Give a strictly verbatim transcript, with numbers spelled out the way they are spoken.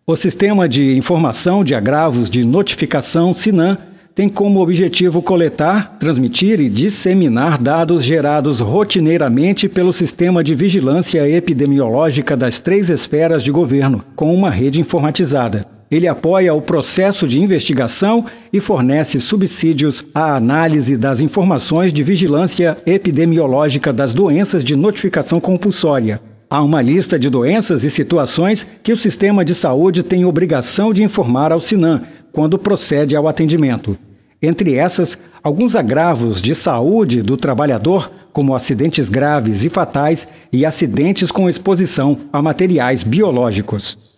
O Sistema de Informação de Agravos de Notificação, SINAM, tem como objetivo coletar, transmitir e disseminar dados gerados rotineiramente pelo Sistema de Vigilância Epidemiológica das três esferas de governo, com uma rede informatizada. Ele apoia o processo de investigação e fornece subsídios à análise das informações de vigilância epidemiológica das doenças de notificação compulsória. Há uma lista de doenças e situações que o sistema de saúde tem obrigação de informar ao SINAM quando procede ao atendimento. Entre essas, alguns agravos de saúde do trabalhador, como acidentes graves e fatais e acidentes com exposição a materiais biológicos.